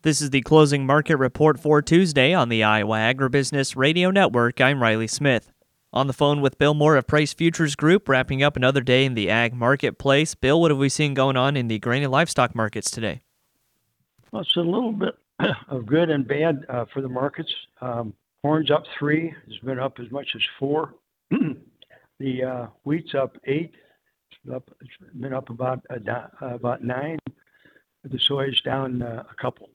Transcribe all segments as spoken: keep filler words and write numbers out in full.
This is the closing market report for Tuesday on the Iowa Agribusiness Radio Network. I'm Riley Smith. On the phone with Bill Moore of Price Futures Group, wrapping up another day in the ag marketplace. Bill, what have we seen going on in the grain and livestock markets today? Well, it's a little bit of good and bad uh, for the markets. Um, corn's up three. It's been up as much as four. the uh, wheat's up eight. It's, up, it's been up about uh, about nine. The soy's down uh, a couple.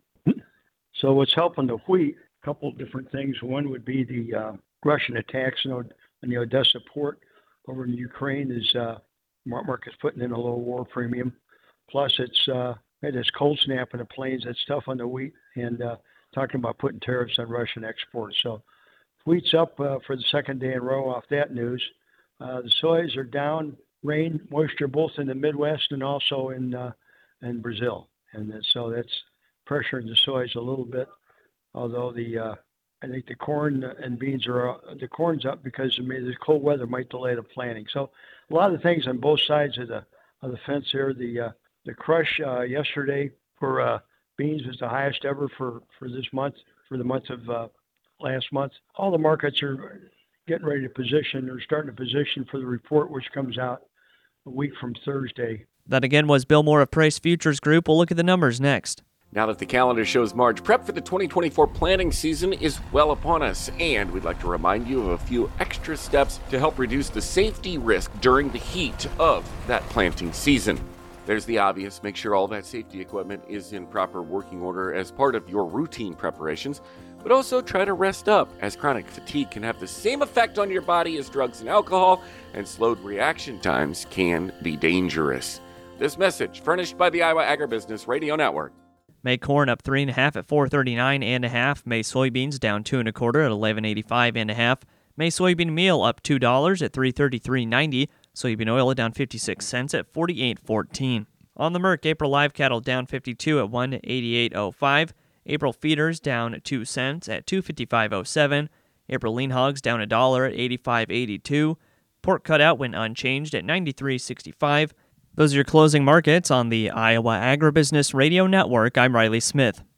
So what's helping the wheat? A couple of different things. One would be the uh, Russian attacks on the Odessa port over in Ukraine. Is uh, market's putting in a low war premium. Plus, it's uh, had this cold snap in the plains. That's tough on the wheat, and uh, talking about putting tariffs on Russian exports. So wheat's up uh, for the second day in a row off that news. Uh, the soys are down. Rain, moisture, both in the Midwest and also in uh, in Brazil, and so that's pressuring the soys a little bit. Although the uh, I think the corn and beans are uh, the corn's up because I mean, the cold weather might delay the planting. So a lot of things on both sides of the of the fence here. The uh, the crush uh, yesterday for uh, beans was the highest ever for, for this month, for the month of uh, last month. All the markets are getting ready to position. They're starting to position for the report, which comes out a week from Thursday. That again was Bill Moore of Price Futures Group. We'll look at the numbers next. Now that the calendar shows March, prep for the twenty twenty-four planting season is well upon us, and we'd like to remind you of a few extra steps to help reduce the safety risk during the heat of that planting season. There's the obvious: make sure all that safety equipment is in proper working order as part of your routine preparations, but also try to rest up, as chronic fatigue can have the same effect on your body as drugs and alcohol, and slowed reaction times can be dangerous. This message furnished by the Iowa Agribusiness Radio Network. May corn up three and a half at four thirty-nine and a half. May soybeans down two and a quarter at eleven eighty-five and a half. May soybean meal up two dollars at three thirty-three ninety. Soybean oil down fifty-six cents at forty-eight fourteen. On the Merc, April live cattle down fifty-two at one eighty-eight oh five. April feeders down two cents at two fifty-five oh seven. April lean hogs down a dollar at eighty-five eighty-two. Pork cutout went unchanged at ninety-three sixty-five. Those are your closing markets on the Iowa Agribusiness Radio Network. I'm Riley Smith.